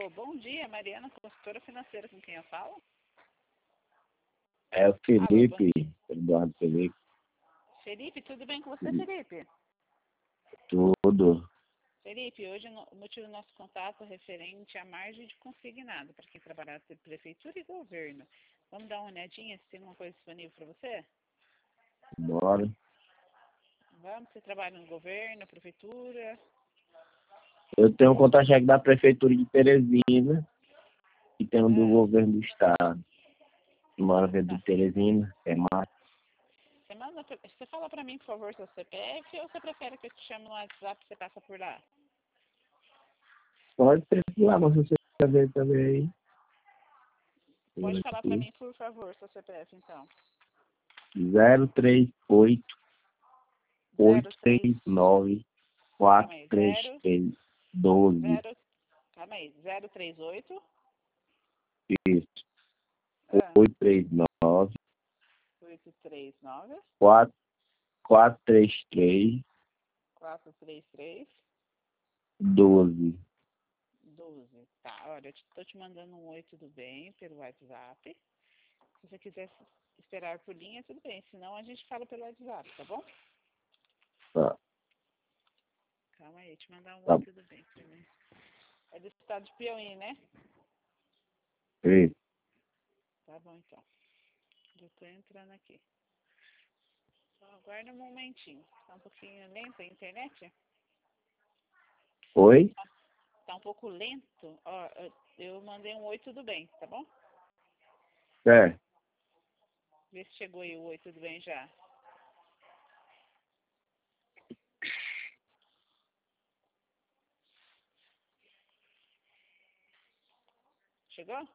Alô, bom dia, Mariana, consultora financeira, com quem eu falo? É o Alô, bom Felipe, dia. Eduardo Felipe, Felipe, tudo bem com você, Felipe? tudo. Felipe, hoje o motivo do nosso contato é referente à margem de consignado para quem trabalhar na prefeitura e governo. Vamos dar uma olhadinha se tem alguma coisa disponível para você? Bora. Vamos, você trabalha no governo, prefeitura? Eu tenho um contra-cheque da Prefeitura de Teresina e tenho do Ah, governo do Estado. Mora dentro tá. de Teresina, é mais. Você fala para mim, por favor, seu CPF ou você prefere que eu te chame no WhatsApp e você passa por lá? Pode precisar, mas você quer ver também aí. Pode falar para mim, por favor, seu CPF, então. 038 03, 839 calma aí, 433 12. 0, calma aí, 038, Isso. ah, 839 839, 433 433, 12. 12. Tá, olha, eu tô te mandando um oi, tudo bem, pelo WhatsApp. Se você quiser esperar por linha, tudo bem. Senão a gente fala pelo WhatsApp, tá bom? Tá, Calma aí, te mandar um oi, tá. tudo bem primeiro. É do estado de Piauí, né? Isso. Tá bom, então. Eu tô entrando aqui. Só aguarda um momentinho. Tá um pouquinho lenta a internet? Oi? Tá um pouco lento. Ó, eu mandei um oi, tudo bem, tá bom? É. Vê se chegou aí o oi, tudo bem já. Chegou?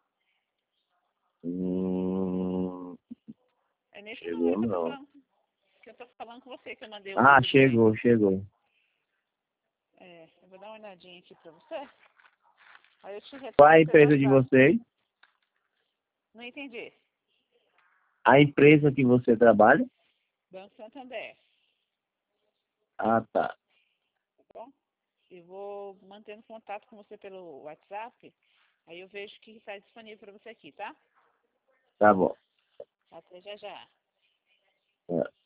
É nesse número Chegou não. que eu tô falando com você, que eu mandei o oi, Ah, tudo bem. chegou. É, eu vou dar uma olhadinha aqui pra você. Aí eu te Qual é a retorno pelo empresa de WhatsApp. vocês? Não entendi. A empresa que você trabalha? Banco Santander, Ah, tá. tá bom? E vou mantendo contato com você pelo WhatsApp. Aí eu vejo o que está disponível para você aqui, tá? Tá bom. Até já já. É.